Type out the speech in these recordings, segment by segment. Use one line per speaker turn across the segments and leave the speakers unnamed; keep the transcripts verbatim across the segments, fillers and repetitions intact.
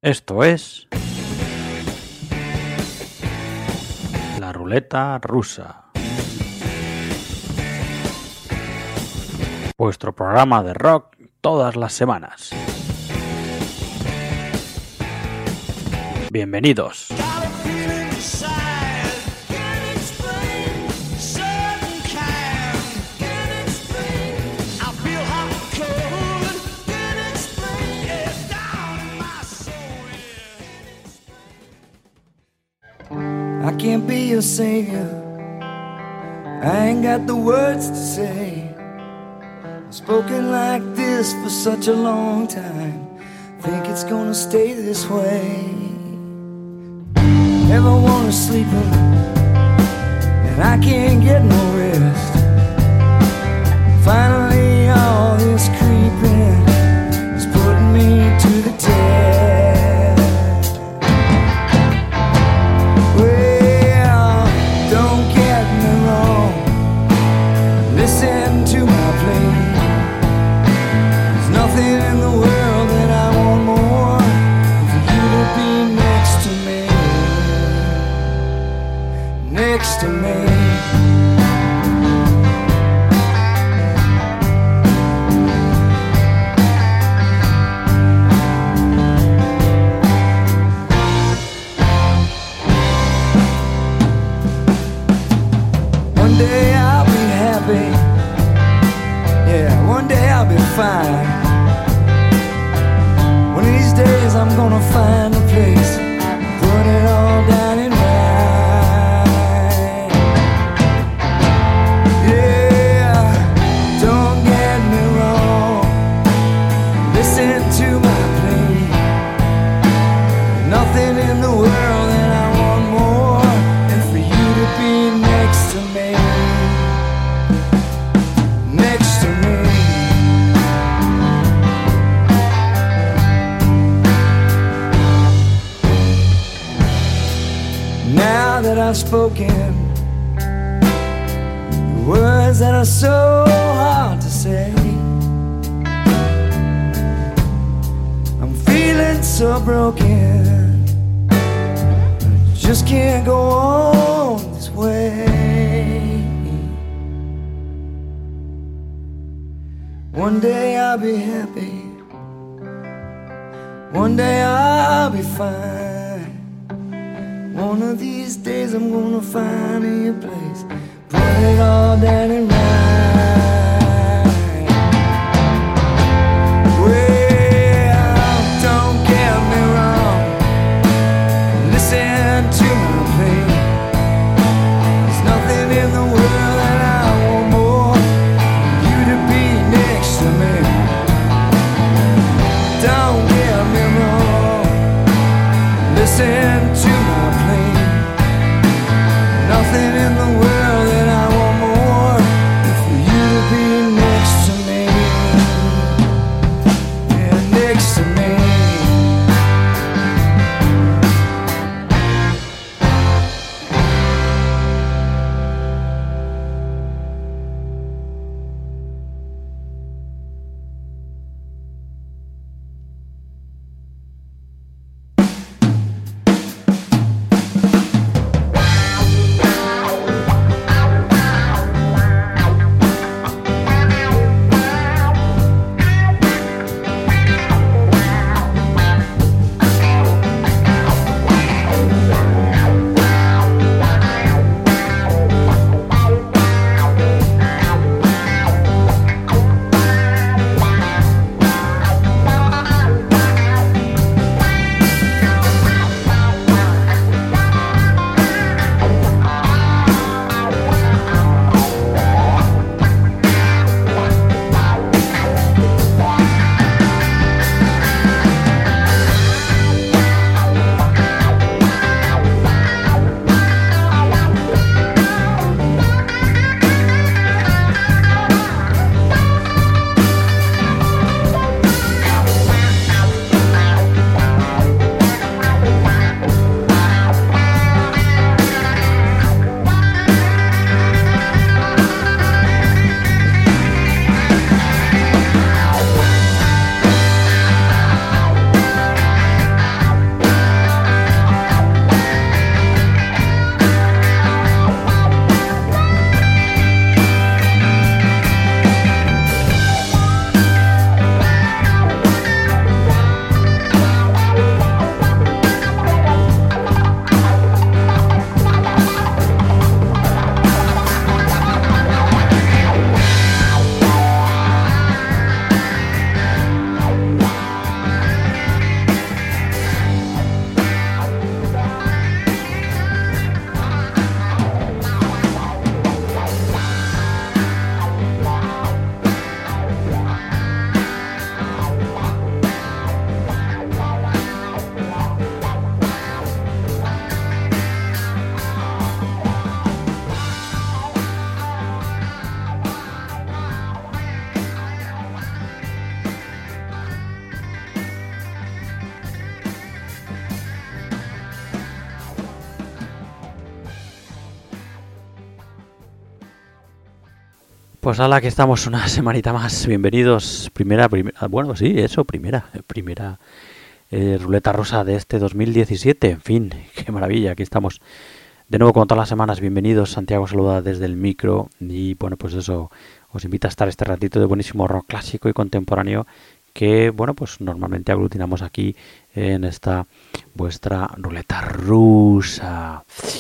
Esto es la ruleta rusa, vuestro programa de rock todas las semanas. Bienvenidos.
I can't be your savior, I ain't got the words to say. I've spoken like this for such a long time, think it's gonna stay this way. Never wanna sleep and I can't get no rest. Finally all this creeping is putting me to the test. Listen to my plea. There's nothing in the world that I want more than for you to be next to me, next to me. One day I'll be happy, yeah, one day I'll be fine. One of these days I'm gonna find a place, put it all down and right. Yeah, don't get me wrong, listen to my plea. Nothing in the world that I want more than for you to be next to me, next to me. Now that I've spoken the words that are so hard to say, I'm feeling so broken, I just can't go on this way. One day I'll be happy, one day I'll be fine. One of these days I'm gonna find me a place, put it all down and right. Well, don't get me wrong, listen to my plea. There's nothing in the world that I want more than you to be next to me. Don't get me wrong, listen to my plea. Nothing in the world that I want more than for you to be next to me, yeah, next to me.
Pues hala, que estamos una semanita más. Bienvenidos. Primera, primera, bueno, sí, eso, primera, primera eh, ruleta rusa de este dos mil diecisiete. En fin, qué maravilla, aquí estamos de nuevo con todas las semanas. Bienvenidos, Santiago saluda desde el micro y bueno, pues eso, os invita a estar este ratito de buenísimo rock clásico y contemporáneo que, bueno, pues normalmente aglutinamos aquí en esta vuestra ruleta rusa.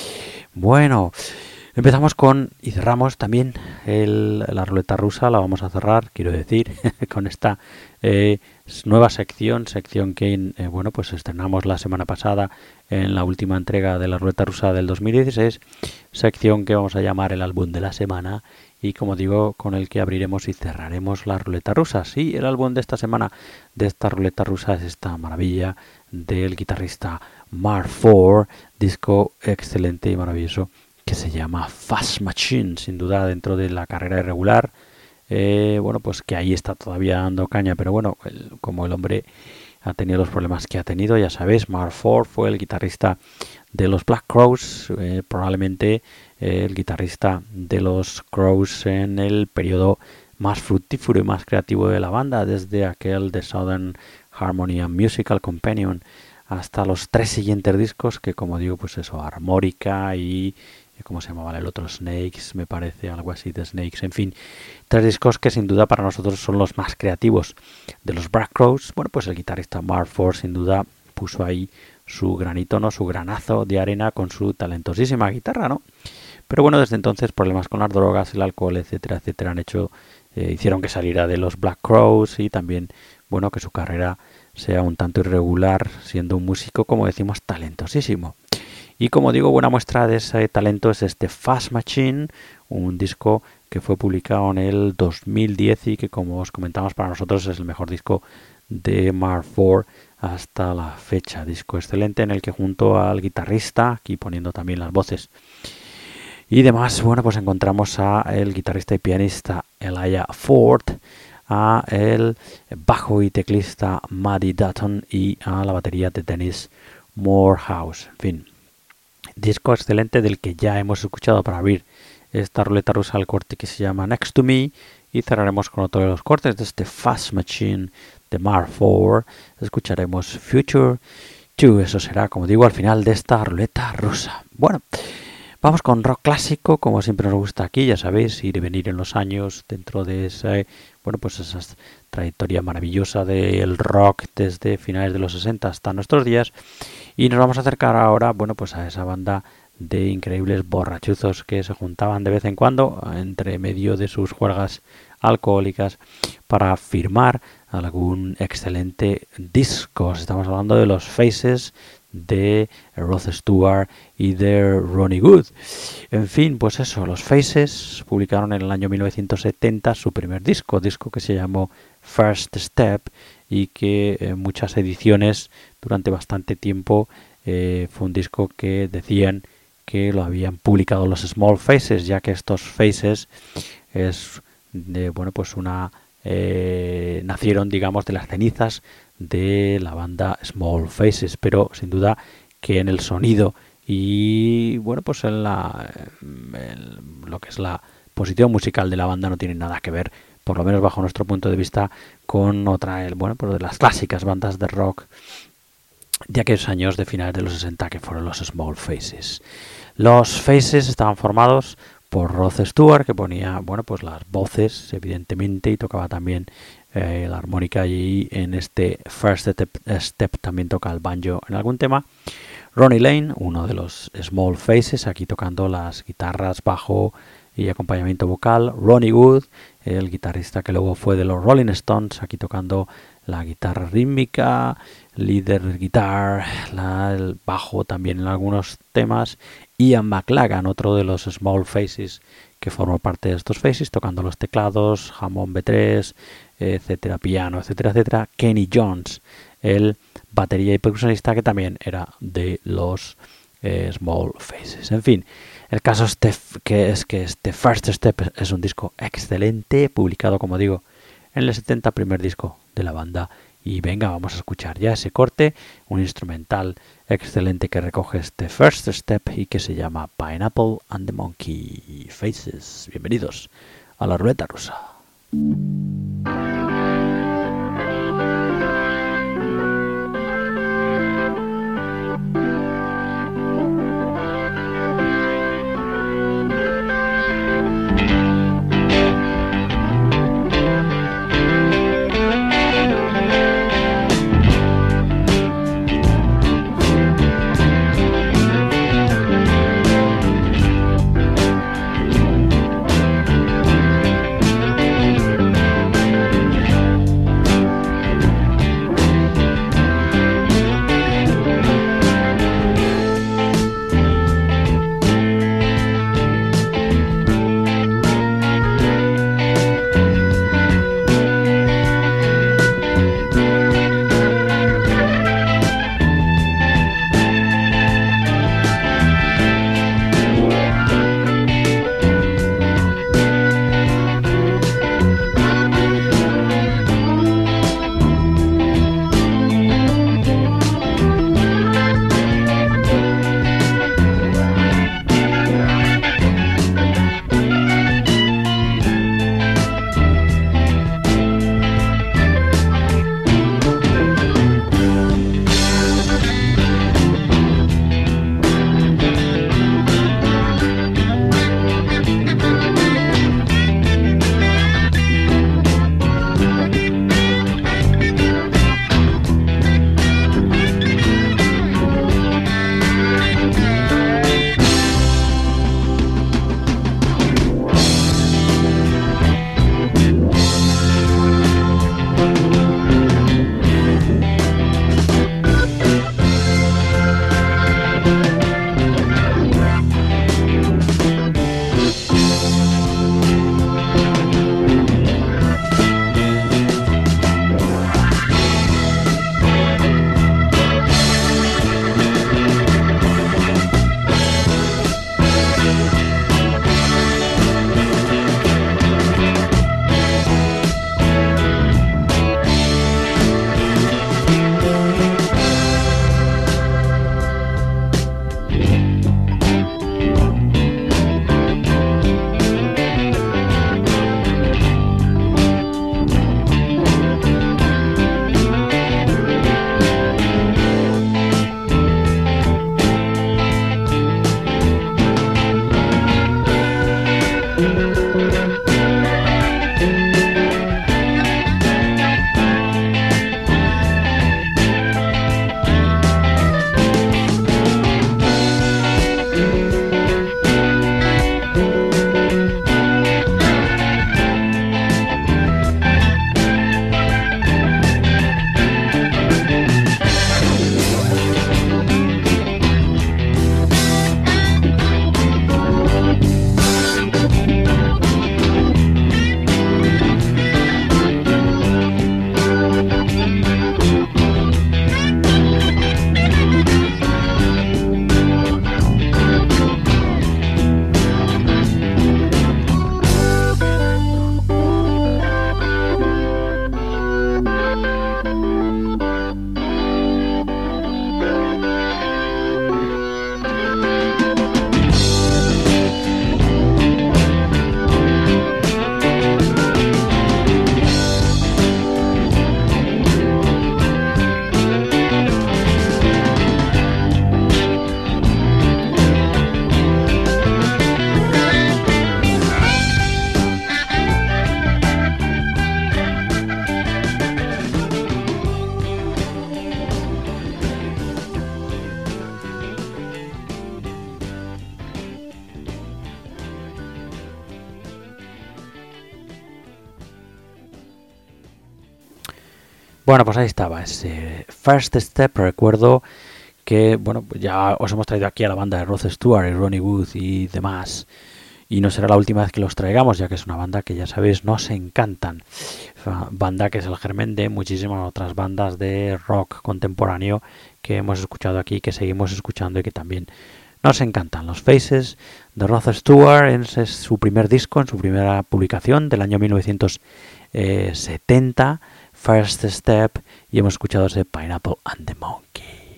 Bueno, empezamos con y cerramos también el, la ruleta rusa, la vamos a cerrar, quiero decir, con esta eh, nueva sección, sección que eh, bueno, pues estrenamos la semana pasada en la última entrega de la ruleta rusa del dos mil dieciséis, sección que vamos a llamar el álbum de la semana y como digo, con el que abriremos y cerraremos la ruleta rusa. Sí, el álbum de esta semana de esta ruleta rusa es esta maravilla del guitarrista Mark Ford, disco excelente y maravilloso que se llama Fast Machine, sin duda dentro de la carrera irregular, eh, bueno, pues que ahí está todavía dando caña, pero bueno, el, como el hombre ha tenido los problemas que ha tenido, ya sabéis, Mark Ford fue el guitarrista de los Black Crowes, eh, probablemente eh, el guitarrista de los Crowes en el periodo más fructífero y más creativo de la banda, desde aquel de Southern Harmony and Musical Companion hasta los tres siguientes discos, que como digo, pues eso, Armórica y ¿cómo se llamaba el otro? Snakes, me parece, algo así de Snakes. En fin, tres discos que sin duda para nosotros son los más creativos de los Black Crowes. Bueno, pues el guitarrista Mark Ford sin duda puso ahí su granito, ¿no? Su granazo de arena con su talentosísima guitarra, ¿no? Pero bueno, desde entonces problemas con las drogas, el alcohol, etcétera, etcétera, han hecho, eh, hicieron que saliera de los Black Crowes y también, bueno, que su carrera sea un tanto irregular, siendo un músico, como decimos, talentosísimo. Y como digo, buena muestra de ese talento es este Fast Machine, un disco que fue publicado en el dos mil diez y que, como os comentamos, para nosotros es el mejor disco de Mark Ford hasta la fecha. Disco excelente en el que junto al guitarrista, aquí poniendo también las voces y demás, bueno, pues encontramos a el guitarrista y pianista Elijah Ford, a el bajo y teclista Maddie Dutton y a la batería de Dennis Morehouse. En fin, disco excelente del que ya hemos escuchado para abrir esta ruleta rusa al corte que se llama Next to Me y cerraremos con otro de los cortes de este Fast Machine de Mark Ford. Escucharemos Future dos, eso será, como digo, al final de esta ruleta rusa. Bueno, vamos con rock clásico, como siempre nos gusta aquí, ya sabéis, ir y venir en los años dentro de ese, bueno, pues esa trayectoria maravillosa del rock desde finales de los sesenta hasta nuestros días. Y nos vamos a acercar ahora, bueno, pues a esa banda de increíbles borrachuzos que se juntaban de vez en cuando entre medio de sus juergas alcohólicas para firmar algún excelente disco. Estamos hablando de los Faces de Rod Stewart y de Ronnie Wood. En fin, pues eso, los Faces publicaron en el año mil novecientos setenta su primer disco, disco que se llamó First Step y que en muchas ediciones durante bastante tiempo eh, fue un disco que decían que lo habían publicado los Small Faces, ya que estos Faces es de, bueno, pues una eh, nacieron, digamos, de las cenizas de la banda Small Faces, pero sin duda que en el sonido y bueno, pues en la en lo que es la posición musical de la banda no tiene nada que ver, por lo menos bajo nuestro punto de vista, con otra, bueno, pues de las clásicas bandas de rock de aquellos años de finales de los sesenta que fueron los Small Faces. Los Faces estaban formados por Rod Stewart, que ponía, bueno, pues las voces, evidentemente, y tocaba también eh, la armónica, y en este First Step, Step también toca el banjo en algún tema. Ronnie Lane, uno de los Small Faces, aquí tocando las guitarras, bajo y acompañamiento vocal. Ronnie Wood, el guitarrista que luego fue de los Rolling Stones, aquí tocando la guitarra rítmica, líder guitar, la, el bajo también en algunos temas. Ian McLagan, otro de los Small Faces que formó parte de estos Faces, tocando los teclados, Hammond B tres, etcétera, piano, etcétera, etcétera. Kenny Jones, el batería y percusionista, que también era de los eh, Small Faces. En fin, el caso este, que es que este First Step es un disco excelente, publicado, como digo, en el setenta, primer disco de la banda. Y venga, vamos a escuchar ya ese corte, un instrumental excelente que recoge este First Step y que se llama Pineapple and the Monkey Faces. Bienvenidos a la ruleta rusa. Bueno, pues ahí estaba ese First Step. Recuerdo que, bueno, pues ya os hemos traído aquí a la banda de Rod Stewart y Ronnie Wood y demás, y no será la última vez que los traigamos, ya que es una banda que, ya sabéis, nos encantan. Banda que es el germen de muchísimas otras bandas de rock contemporáneo que hemos escuchado aquí, que seguimos escuchando y que también nos encantan. Los Faces de Rod Stewart es su primer disco, en su primera publicación del año mil novecientos setenta, First Step, y hemos escuchado ese Pineapple and the Monkey.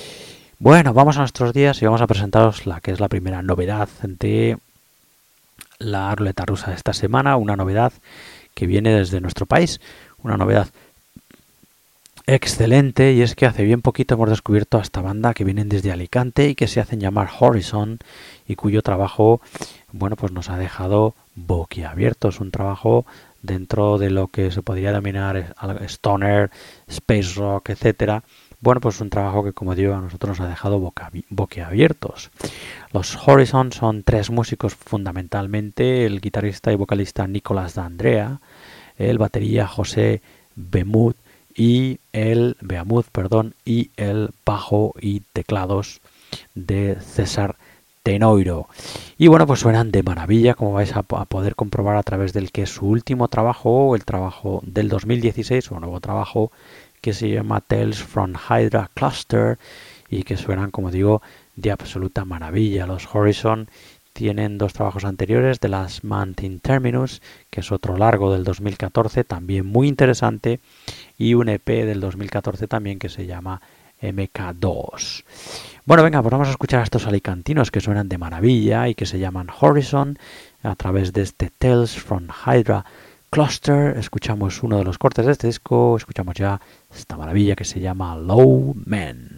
Bueno, vamos a nuestros días y vamos a presentaros la que es la primera novedad de la ruleta rusa de esta semana, una novedad que viene desde nuestro país, una novedad excelente, y es que hace bien poquito hemos descubierto a esta banda que vienen desde Alicante y que se hacen llamar Horizon, y cuyo trabajo, bueno, pues nos ha dejado boquiabiertos, un trabajo dentro de lo que se podría denominar stoner, space rock, etcétera. Bueno, pues un trabajo que, como digo, a nosotros nos ha dejado boca, boquiabiertos. Los Horizon son tres músicos fundamentalmente: el guitarrista y vocalista Nicolás D'Andrea, el batería José Bemuth y el Beamuth, perdón, y el bajo y teclados de César Tenoiro. Y bueno, pues suenan de maravilla, como vais a, a poder comprobar a través del que es su último trabajo, el trabajo del dos mil dieciséis, un nuevo trabajo que se llama Tales from Hydra Cluster, y que suenan, como digo, de absoluta maravilla. Los Horizon tienen dos trabajos anteriores, The Last Month in Terminus, que es otro largo del dos mil catorce, también muy interesante, y un E P del dos mil catorce también que se llama M K dos. Bueno, venga, pues vamos a escuchar a estos alicantinos que suenan de maravilla y que se llaman Horizon a través de este Tales from Hydra Cluster. Escuchamos uno de los cortes de este disco, escuchamos ya esta maravilla que se llama Low Man.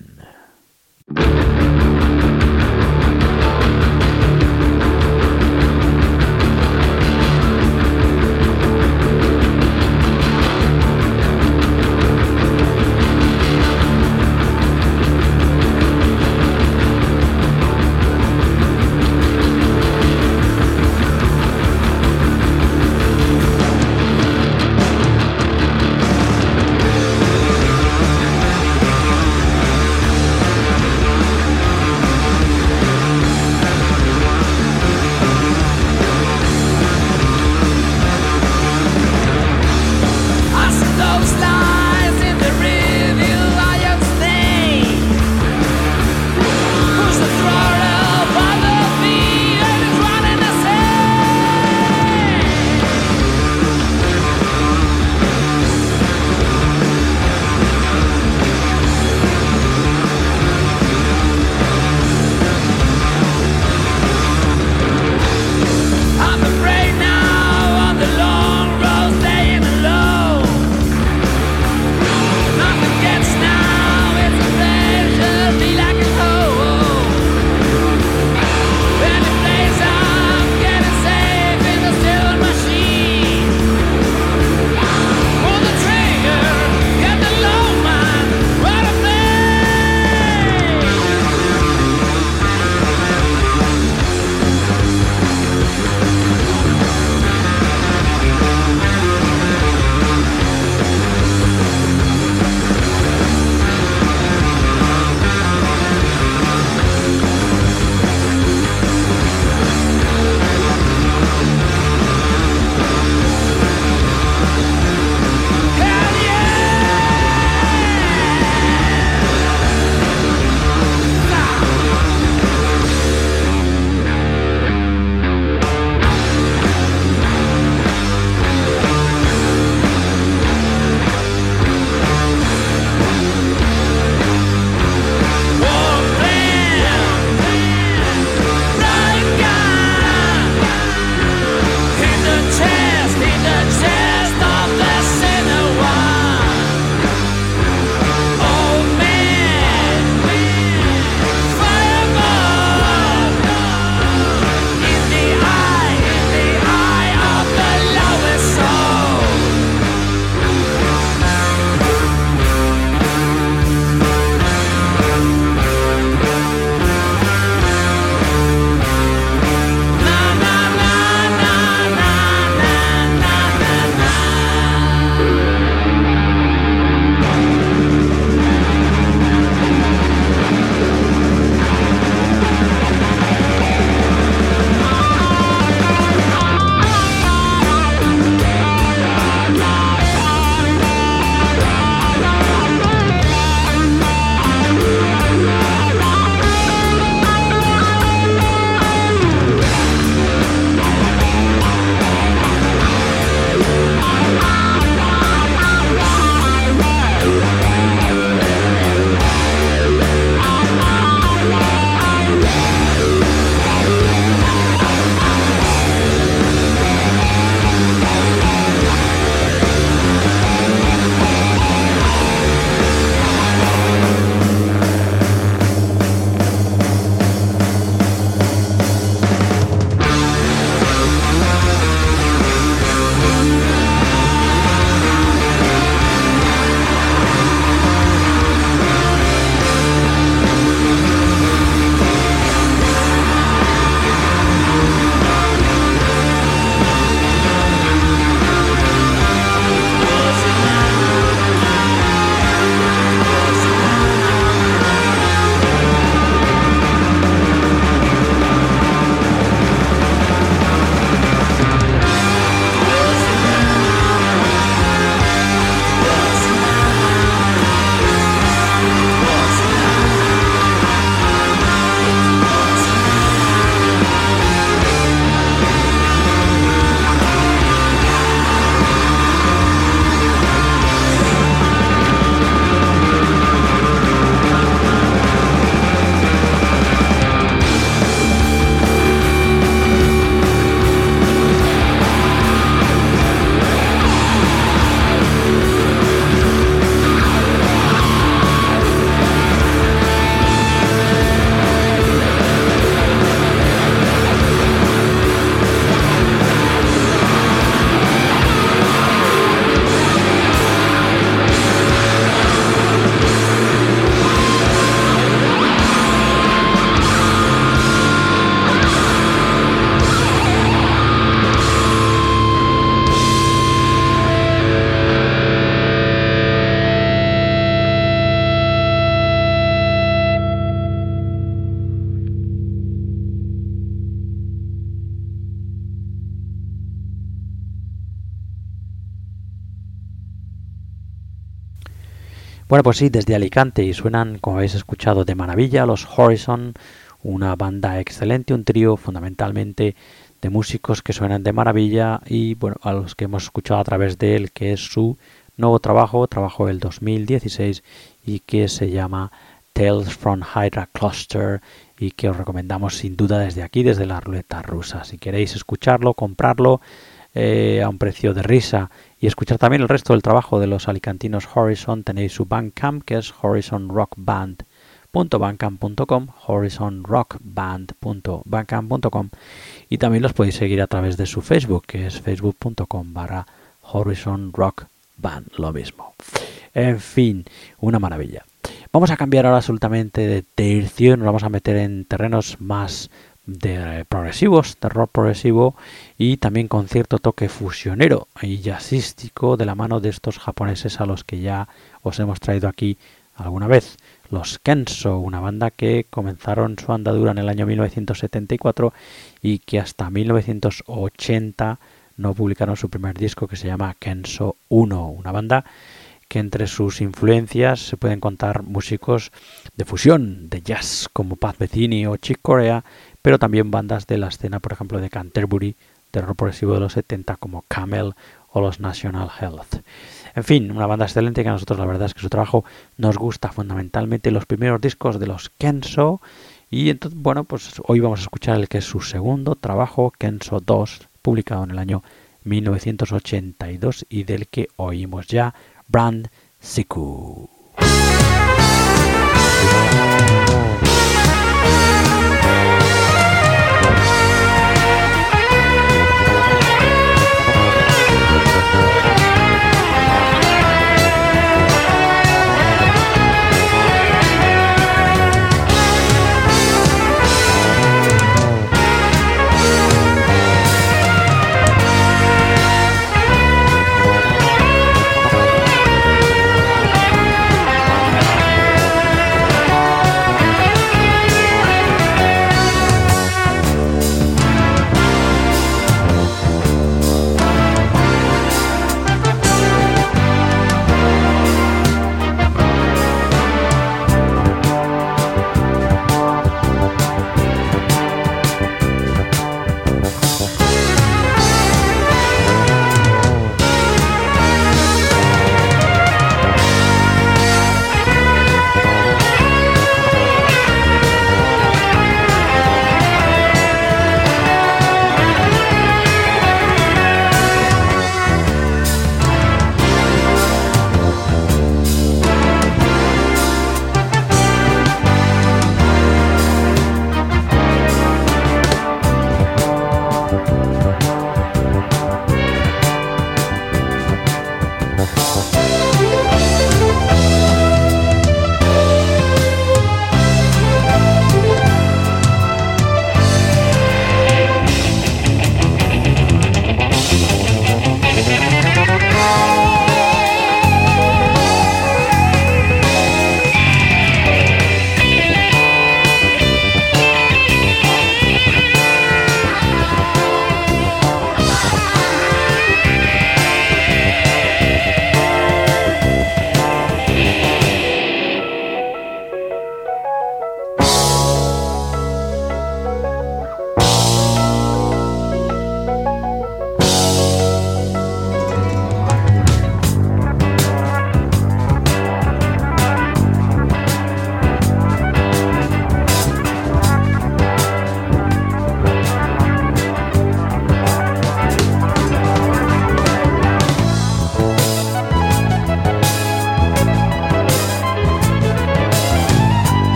Bueno, pues sí, desde Alicante, y suenan, como habéis escuchado, de maravilla, los Horizon, una banda excelente, un trío fundamentalmente de músicos que suenan de maravilla y bueno, a los que hemos escuchado a través de él, que es su nuevo trabajo, trabajo del dos mil dieciséis y que se llama Tales from Hydra Cluster y que os recomendamos sin duda desde aquí, desde la Ruleta Rusa. Si queréis escucharlo, comprarlo eh, a un precio de risa y escuchar también el resto del trabajo de los alicantinos Horizon, tenéis su Bandcamp, que es horizon rock band punto bandcamp punto com, horizon rock band punto bandcamp punto com, y también los podéis seguir a través de su Facebook, que es facebook punto com barra horizon rock band, lo mismo. En fin, una maravilla. Vamos a cambiar ahora absolutamente de tercio, nos vamos a meter en terrenos más de progresivos, de rock progresivo y también con cierto toque fusionero y jazzístico de la mano de estos japoneses a los que ya os hemos traído aquí alguna vez, los Kenso, una banda que comenzaron su andadura en el año mil novecientos setenta y cuatro y que hasta mil novecientos ochenta no publicaron su primer disco, que se llama Kenso uno, una banda que entre sus influencias se pueden contar músicos de fusión, de jazz como Pat Metheny o Chick Corea, pero también bandas de la escena, por ejemplo, de Canterbury, de rock progresivo de los setenta como Camel o los National Health. En fin, una banda excelente que a nosotros la verdad es que su trabajo nos gusta fundamentalmente, los primeros discos de los Kenso, y entonces, bueno, pues hoy vamos a escuchar el que es su segundo trabajo, Kenso dos, publicado en el año mil novecientos ochenta y dos y del que oímos ya Brand Siku.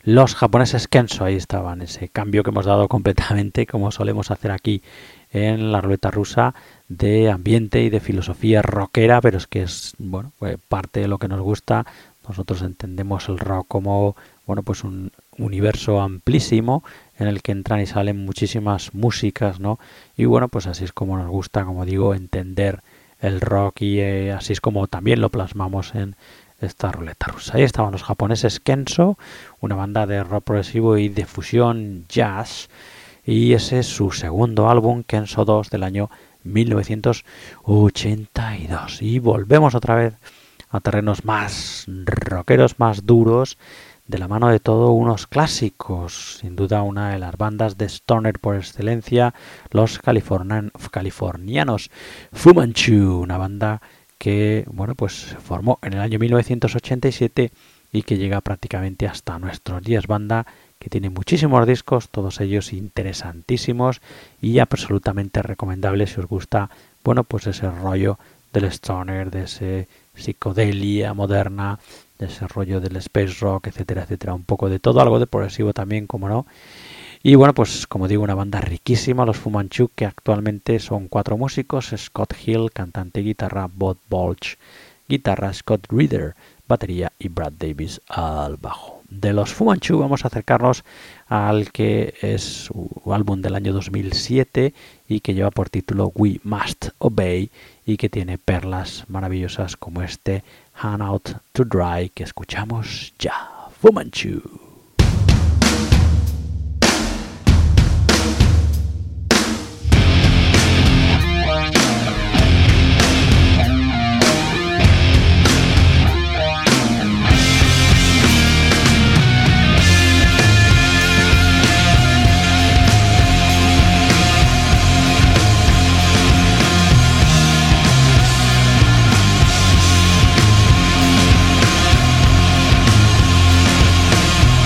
Los japoneses Kenso, ahí estaban, ese cambio que hemos dado completamente, como solemos hacer aquí en la ruleta rusa, de ambiente y de filosofía rockera, pero es que es, bueno, pues parte de lo que nos gusta. Nosotros entendemos el rock como, bueno, pues un universo amplísimo en el que entran y salen muchísimas músicas, ¿no? Y bueno, pues así es como nos gusta, como digo, entender el rock y eh, así es como también lo plasmamos en esta ruleta rusa. Ahí estaban los japoneses Kenso, una banda de rock progresivo y de fusión jazz, y ese es su segundo álbum, Kenso dos, del año mil novecientos ochenta y dos. Y volvemos otra vez a terrenos más rockeros, más duros, de la mano de todo unos clásicos, sin duda una de las bandas de stoner por excelencia, los californian, californianos Fu Manchu, una banda que, bueno, pues se formó en el año mil novecientos ochenta y siete y que llega prácticamente hasta nuestros días, banda que tiene muchísimos discos, todos ellos interesantísimos y absolutamente recomendables si os gusta, bueno, pues ese rollo del stoner, de ese psicodelia moderna, de ese rollo del space rock, etcétera, etcétera, un poco de todo, algo de progresivo también, como no. Y bueno, pues como digo, una banda riquísima, los Fu Manchu, que actualmente son cuatro músicos: Scott Hill, cantante y guitarra, Bob Balch, guitarra, Scott Reeder, batería y Brad Davis al bajo. De los Fu Manchu vamos a acercarnos al que es su álbum del año dos mil siete y que lleva por título We Must Obey y que tiene perlas maravillosas como este Hand Out to Dry que escuchamos ya. Fu Manchu.
We'll be right back.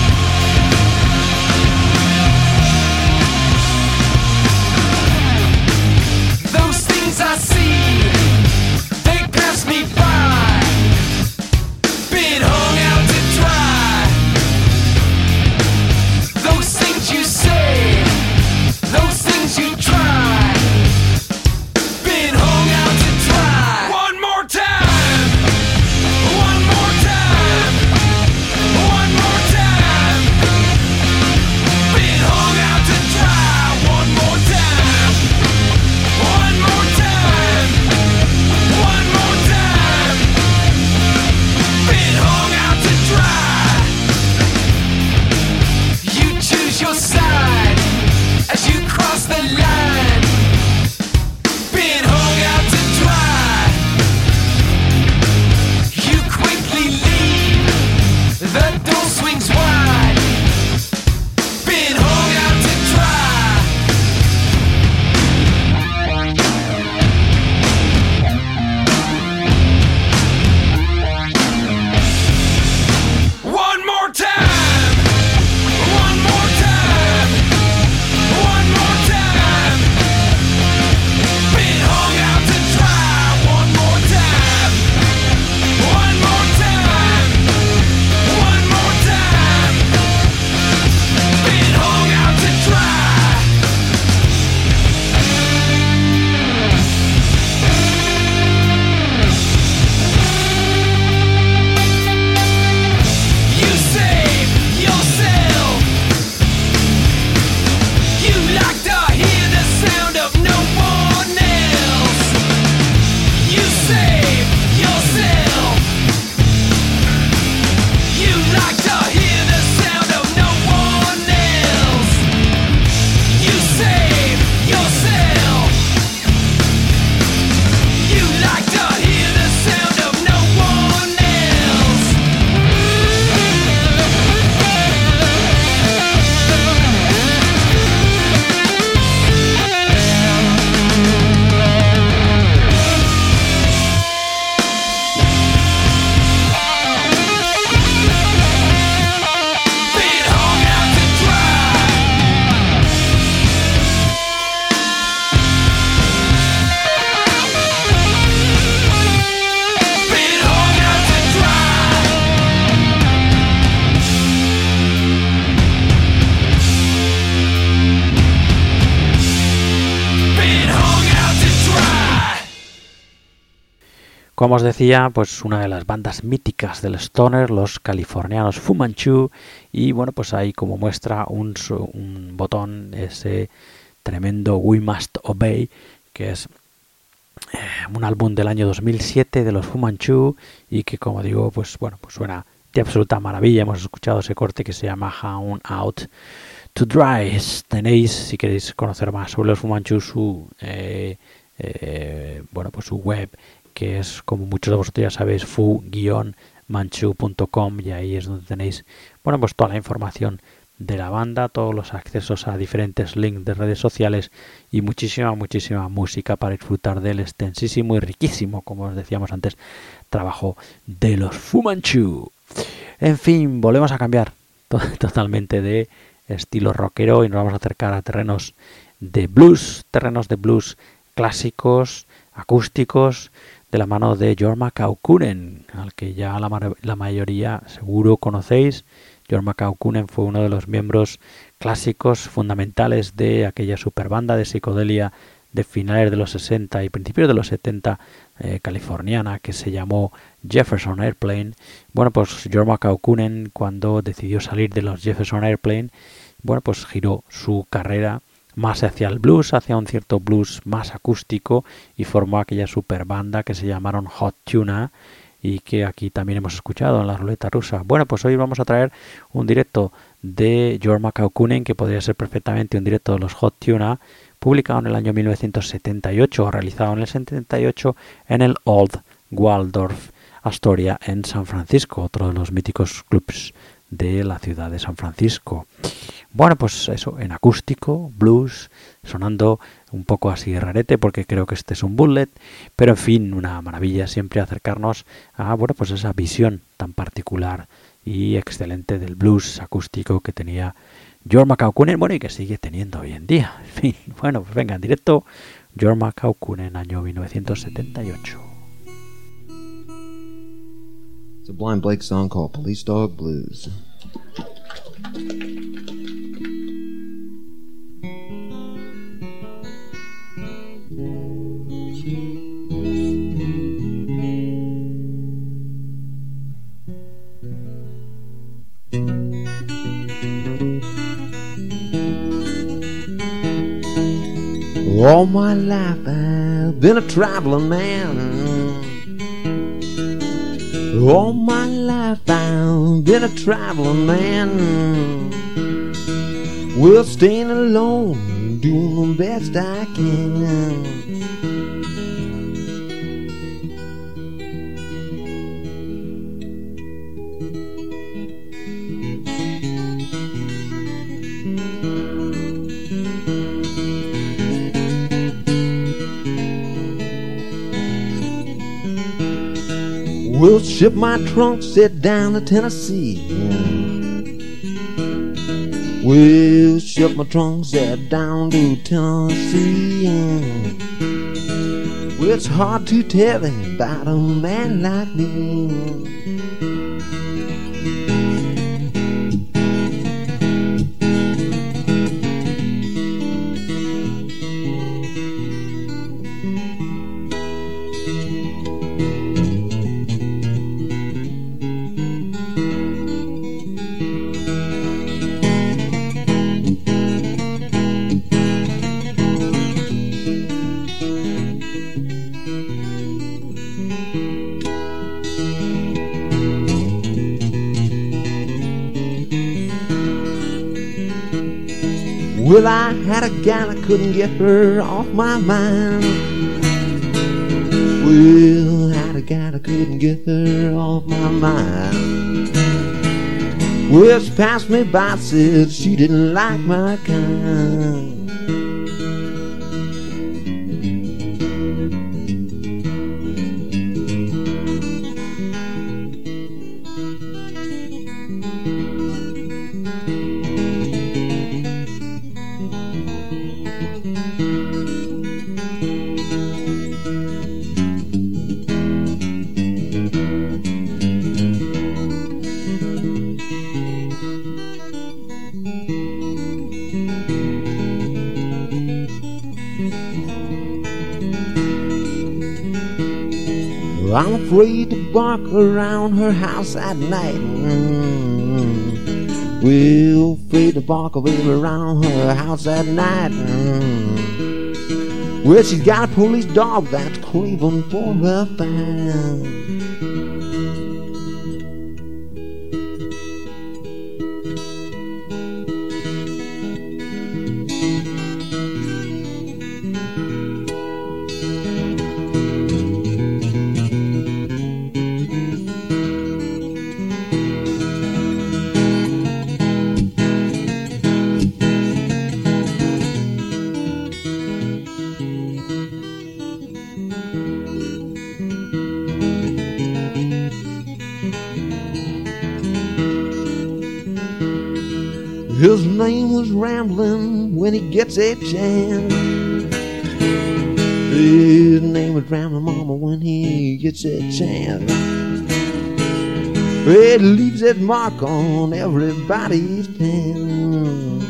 Como os decía, pues una de las bandas míticas del stoner, los californianos Fu Manchu, y bueno, pues ahí como muestra un, un botón, ese tremendo We Must Obey, que es eh, un álbum del año dos mil siete de los Fu Manchu, y que, como digo, pues bueno, pues suena de absoluta maravilla. Hemos escuchado ese corte que se llama Hound Out to Dry. Tenéis, si queréis conocer más sobre los Fu Manchu, su eh, eh, bueno, pues su web, que es, como muchos de vosotros ya sabéis, fu guion manchu punto com, y ahí es donde tenéis, bueno, pues toda la información de la banda, todos los accesos a diferentes links de redes sociales y muchísima, muchísima música para disfrutar del extensísimo y riquísimo, como os decíamos antes, trabajo de los Fu Manchu. En fin, volvemos a cambiar to- totalmente de estilo rockero y nos vamos a acercar a terrenos de blues, terrenos de blues clásicos, acústicos, de la mano de Jorma Kaukonen, al que ya la, la mayoría seguro conocéis. Jorma Kaukonen fue uno de los miembros clásicos fundamentales de aquella superbanda de psicodelia de finales de los sesenta y principios de los setenta eh, californiana, que se llamó Jefferson Airplane. Bueno, pues Jorma Kaukonen, cuando decidió salir de los Jefferson Airplane, bueno, pues giró su carrera más hacia el blues, hacia un cierto blues más acústico, y formó aquella super banda que se llamaron Hot Tuna, y que aquí también hemos escuchado en la ruleta rusa. Bueno, pues hoy vamos a traer un directo de Jorma Kaukonen, que podría ser perfectamente un directo de los Hot Tuna, publicado en el año mil novecientos setenta y ocho, o realizado en el setenta y ocho en el Old Waldorf Astoria en San Francisco, otro de los míticos clubs de la ciudad de San Francisco. Bueno, pues eso, en acústico, blues, sonando un poco así rarete, porque creo que este es un bullet, pero en fin, una maravilla siempre acercarnos a, bueno, pues esa visión tan particular y excelente del blues acústico que tenía Jorma Kaukonen, bueno, y que sigue teniendo hoy en día. En fin, bueno, pues venga, en directo, Jorma Kaukonen, año mil novecientos setenta y ocho.
It's a Blind Blake song called Police Dog Blues. All my life I've been a traveling man. All my life I've been a traveling man. Well, staying alone, doing the best I can. We'll ship my trunk, sit down to Tennessee. We'll ship my trunk, sit down to Tennessee. Well, it's hard to tell about a man like me. Well, I had a gal, I couldn't get her off my mind. Well, I had a gal, I couldn't get her off my mind. Well, she passed me by, said she didn't like my kind. I'm afraid to bark around her house at night. Mm. Well, afraid to bark a baby around her house at night. Mm. Well, she's got a police dog that's craving for her fine. His name was Ramblin' when he gets a chance. His name was Ramblin' Mama when he gets a chance. It leaves its mark on everybody's pen.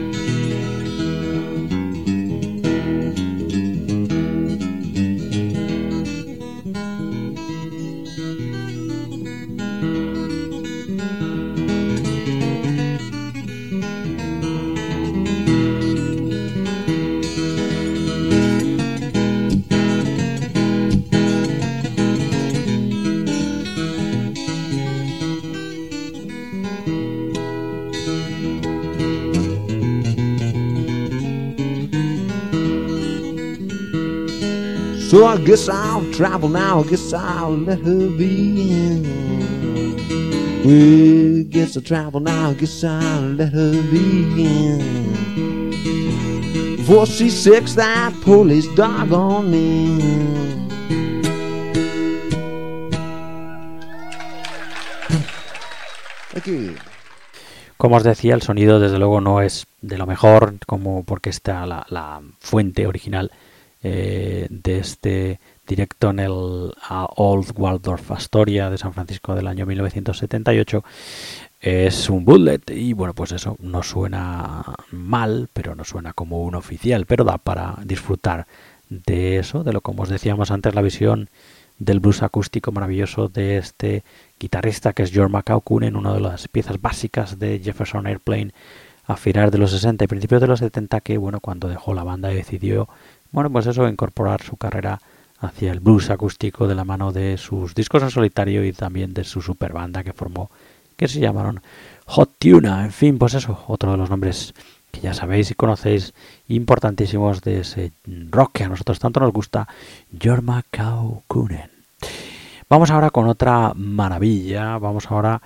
So I guess I'll travel now, I guess I'll let her be in. Well, guess I'll travel now, I guess I'll let her be in. Before she sicks that police dog on me. Aquí.
Como os decía, el sonido desde luego no es de lo mejor, como porque está la, la fuente original Eh, de este directo en el uh, Old Waldorf Astoria de San Francisco del año mil novecientos setenta y ocho. Es un bootleg y bueno, pues eso no suena mal, pero no suena como un oficial, pero da para disfrutar de eso, de lo como os decíamos antes, la visión del blues acústico maravilloso de este guitarrista que es George McCaughey, en una de las piezas básicas de Jefferson Airplane a finales de los sesenta y principios de los setenta, que bueno, cuando dejó la banda decidió Bueno, pues eso, incorporar su carrera hacia el blues acústico de la mano de sus discos en solitario y también de su super banda que formó, que se llamaron Hot Tuna. En fin, pues eso, otro de los nombres que ya sabéis y conocéis, importantísimos de ese rock que a nosotros tanto nos gusta, Jorma Kaukonen. Vamos ahora con otra maravilla, vamos ahora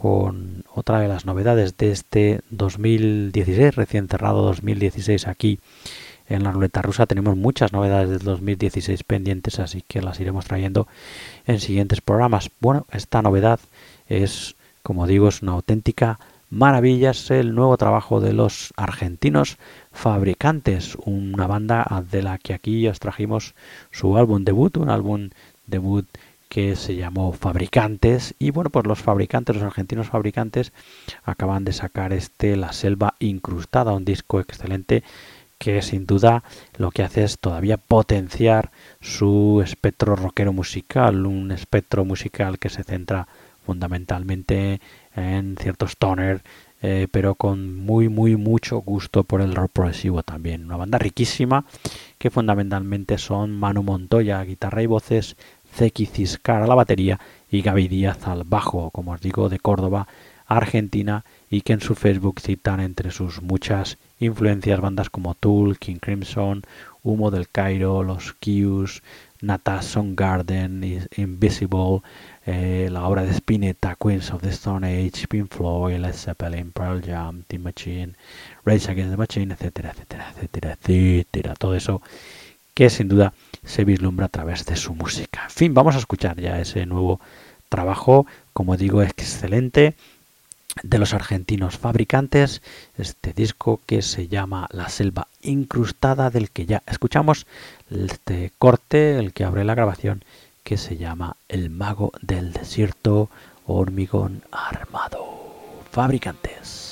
con otra de las novedades de este dos mil dieciséis, recién cerrado dos mil dieciséis aquí en la Ruleta Rusa. Tenemos muchas novedades del dos mil dieciséis pendientes, así que las iremos trayendo en siguientes programas. Bueno, esta novedad es, como digo, es una auténtica maravilla. Es el nuevo trabajo de los argentinos Fabricantes, una banda de la que aquí os trajimos su álbum debut, un álbum debut que se llamó Fabricantes. Y bueno, pues los Fabricantes, los argentinos Fabricantes, acaban de sacar este La Selva Incrustada, un disco excelente que sin duda lo que hace es todavía potenciar su espectro rockero musical, un espectro musical que se centra fundamentalmente en ciertos stoner, eh, pero con muy muy mucho gusto por el rock progresivo también. Una banda riquísima que fundamentalmente son Manu Montoya, guitarra y voces, Zeki Ciscar a la batería y Gaby Díaz al bajo, como os digo, de Córdoba, Argentina, y que en su Facebook citan entre sus muchas influencias bandas como Tool, King Crimson, Humo del Cairo, Los Q's, Nata Soundgarden, Invisible, eh, la obra de Spinetta, Queens of the Stone Age, Pink Floyd, Led Zeppelin, Pearl Jam, Teen Machine, Rage Against the Machine, etcétera, etcétera, etcétera, etcétera. Todo eso que sin duda se vislumbra a través de su música. En fin, vamos a escuchar ya ese nuevo trabajo, como digo, excelente, de los argentinos Fabricantes, este disco que se llama La Selva Incrustada, del que ya escuchamos este corte, el que abre la grabación, que se llama El Mago del Desierto, Hormigón Armado. Fabricantes.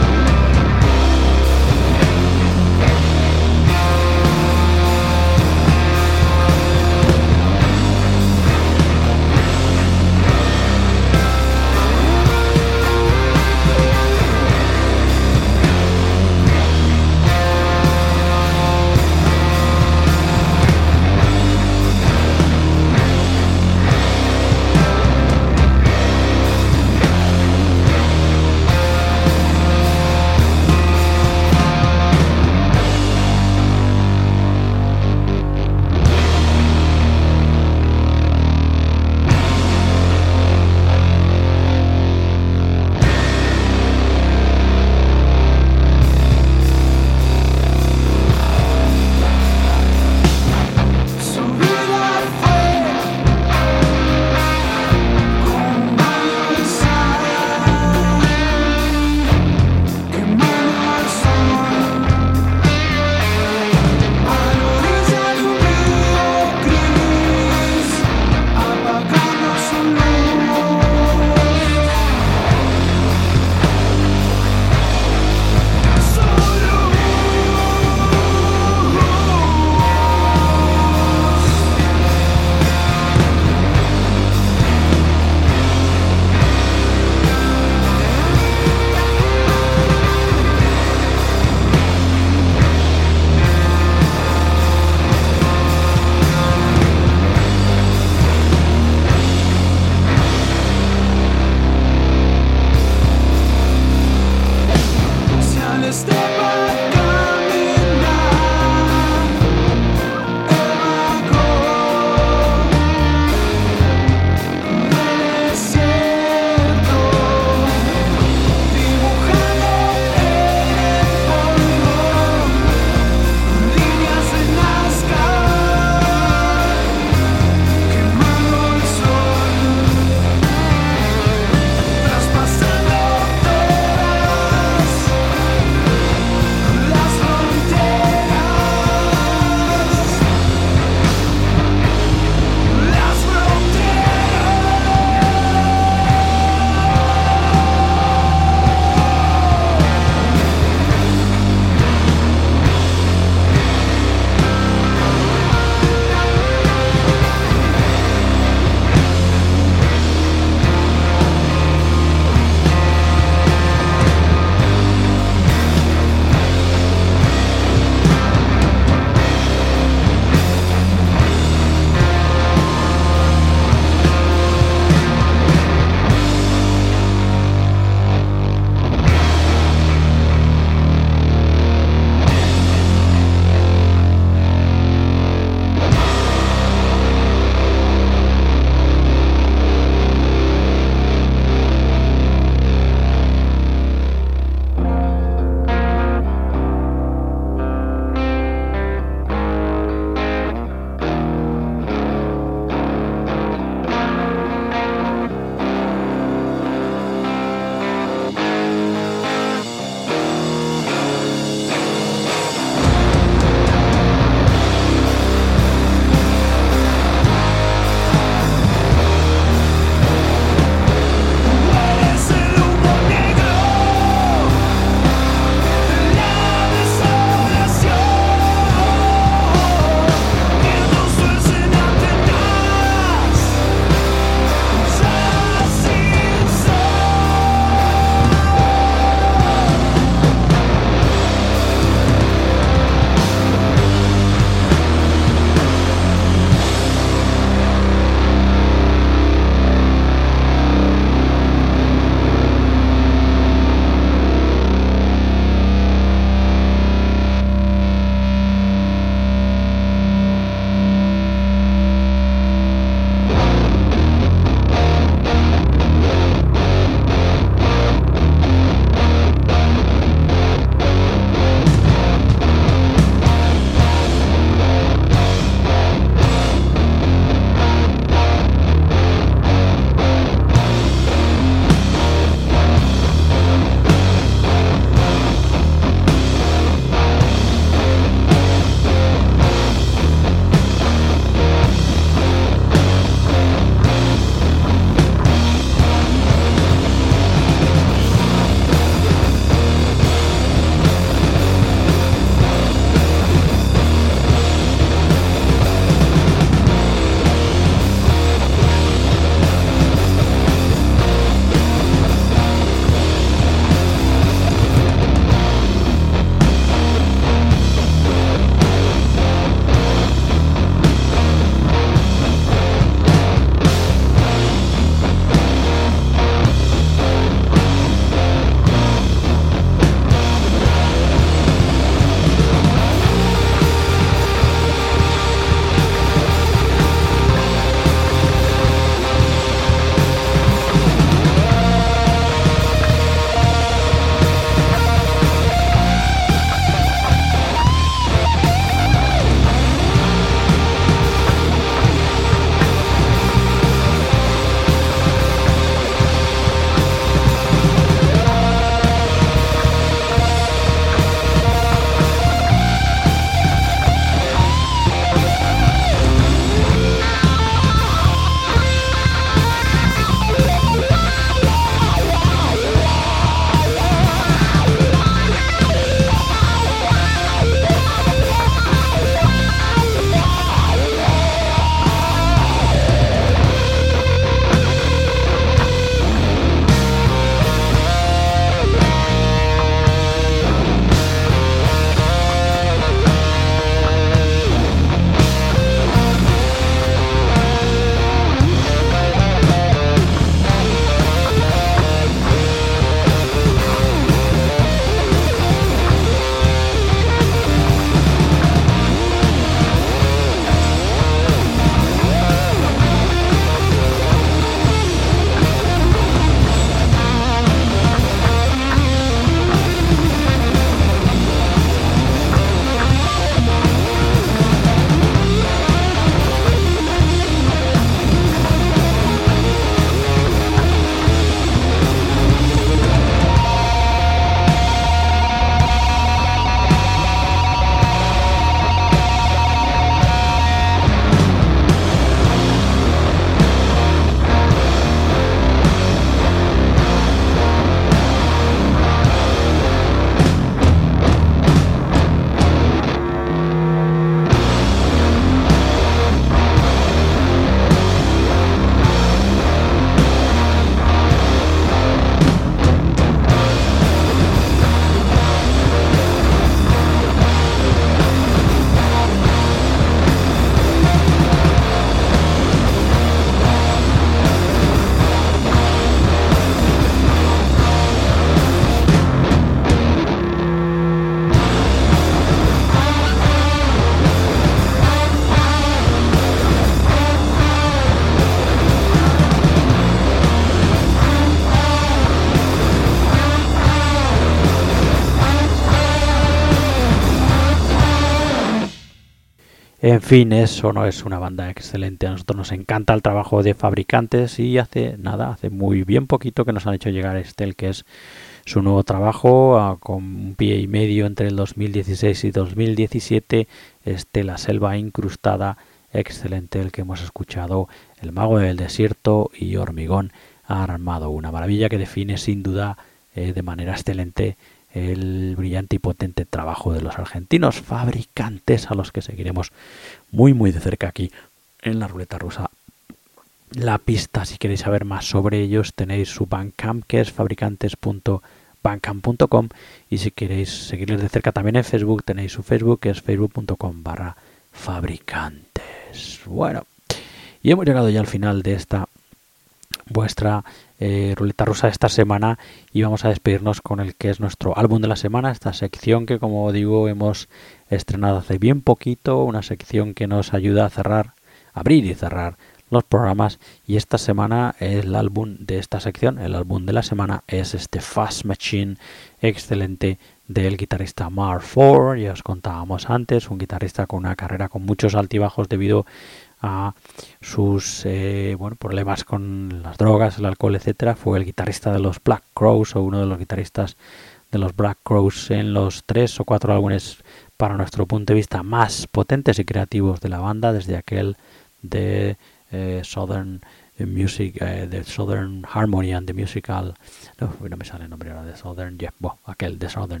En fin, eso no es una banda excelente. A nosotros nos encanta el trabajo de Fabricantes y hace nada, hace muy bien poquito que nos han hecho llegar este, el que es su nuevo trabajo, a, con un pie y medio entre el dos mil dieciséis y dos mil diecisiete, este La Selva Incrustada, excelente el que hemos escuchado, El Mago del Desierto y Hormigón Armado, una maravilla que define sin duda eh, de manera excelente el brillante y potente trabajo de los argentinos Fabricantes, a los que seguiremos muy muy de cerca aquí en la Ruleta Rusa. La pista, si queréis saber más sobre ellos, tenéis su Bandcamp, que es fabricantes punto bandcamp punto com, y si queréis seguirles de cerca también en Facebook, tenéis su Facebook, que es facebook punto com barra fabricantes. Bueno, y hemos llegado ya al final de esta vuestra eh, Ruleta Rusa esta semana, y vamos a despedirnos con el que es nuestro álbum de la semana, esta sección que, como digo, hemos estrenado hace bien poquito, una sección que nos ayuda a cerrar, abrir y cerrar los programas, y esta semana el álbum de esta sección, el álbum de la semana, es este Fast Machine, excelente, del guitarrista Mark Ford. Ya os contábamos antes, un guitarrista con una carrera con muchos altibajos debido a sus eh, bueno, problemas con las drogas, el alcohol, etcétera. Fue el guitarrista de los Black Crowes, o uno de los guitarristas de los Black Crowes en los tres o cuatro álbumes, para nuestro punto de vista, más potentes y creativos de la banda, desde aquel de eh, Southern Music, eh, de Southern Harmony and the Musical, no, no me sale el nombre ahora, de Southern, yeah, bueno, aquel de Southern,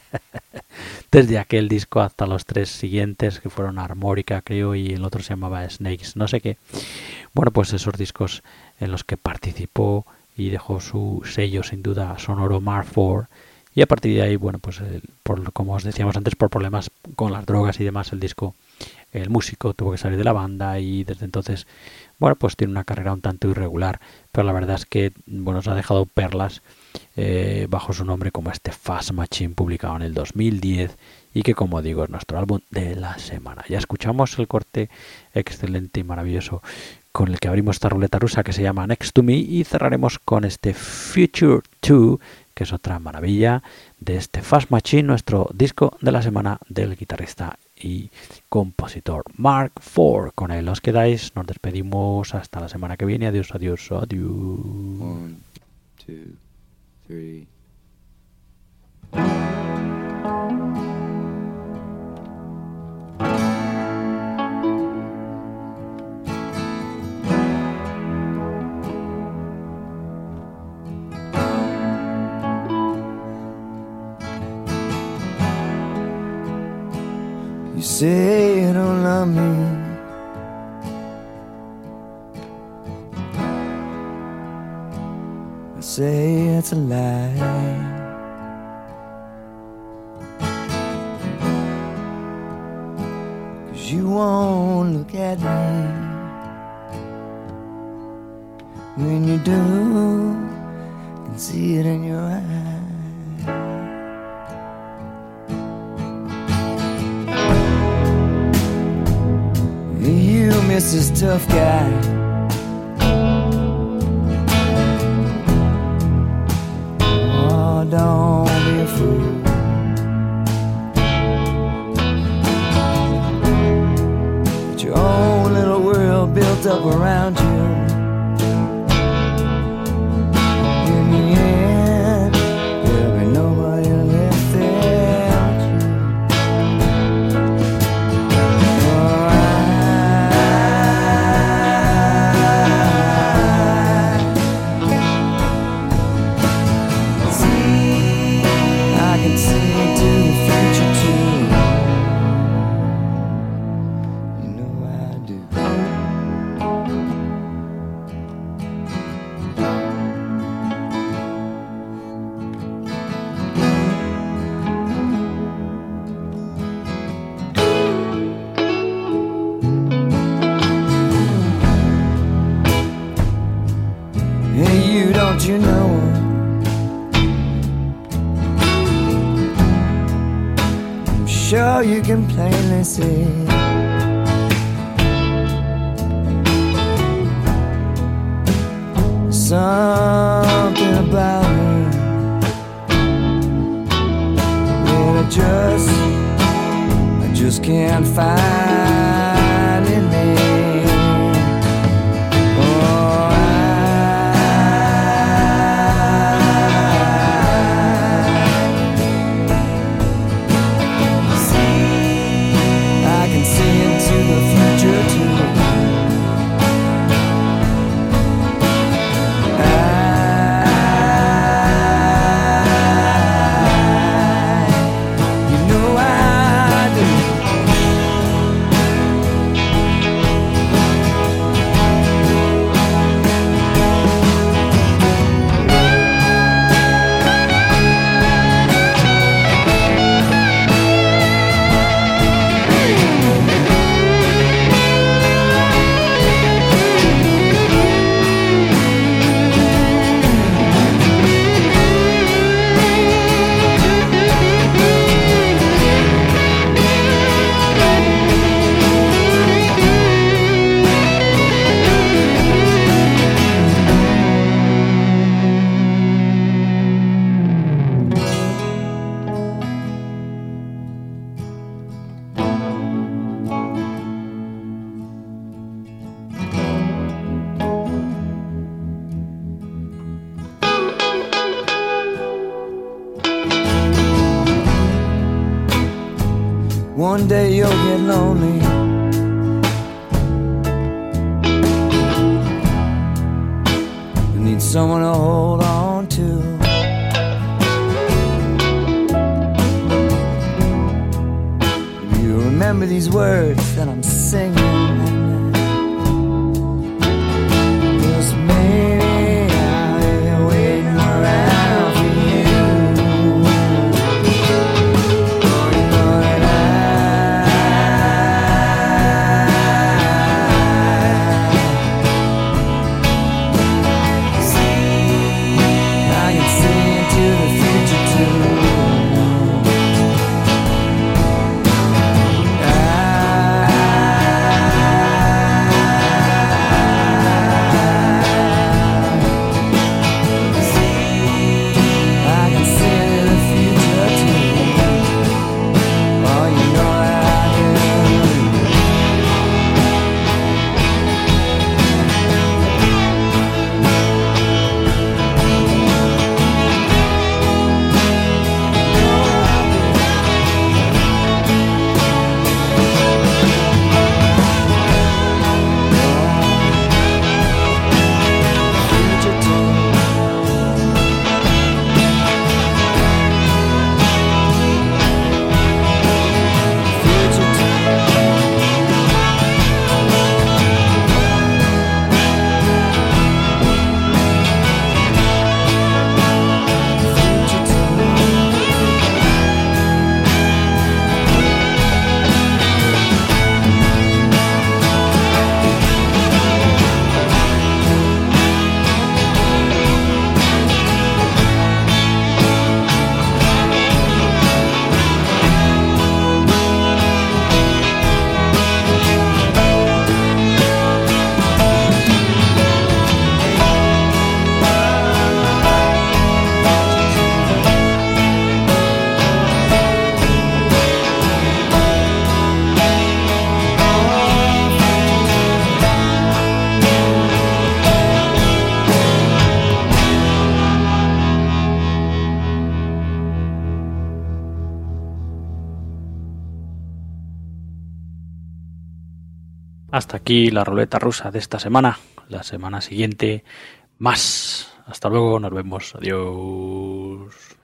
desde aquel disco hasta los tres siguientes, que fueron Armórica, creo, y el otro se llamaba Snakes, no sé qué. Bueno, pues esos discos en los que participó y dejó su sello, sin duda, sonoro Mark Ford, y a partir de ahí, bueno, pues el, por, como os decíamos antes, por problemas con las drogas y demás, el disco, el músico tuvo que salir de la banda, y desde entonces, bueno, pues tiene una carrera un tanto irregular, pero la verdad es que, bueno, nos ha dejado perlas eh, bajo su nombre, como este Fast Machine, publicado en el dos mil diez, y que, como digo, es nuestro álbum de la semana. Ya escuchamos el corte excelente y maravilloso con el que abrimos esta ruleta rusa, que se llama Next to Me, y cerraremos con este Future two, que es otra maravilla de este Fast Machine, nuestro disco de la semana, del guitarrista y compositor Mark Ford. Con él os quedáis, nos despedimos hasta la semana que viene. Adiós, adiós, adiós.
One, two, three. You say you don't love me, I say it's a lie. Cause you won't look at me. When you do, I can see it in your eyes. You, Missus Tough Guy, oh, don't be a fool. Got your own little world built up around you. In the end, there'll be nobody left there. Don't you know? I'm sure you can plainly see something about me that I just, I just can't find. One day you'll get lonely. You need someone to hold on to. You remember these words that I'm singing right now. 'Cause maybe I'll be waiting around for you. Oh, you know that I, I can see into the future too.
Hasta aquí la ruleta rusa de esta semana. La semana siguiente más. Hasta luego, nos vemos. Adiós.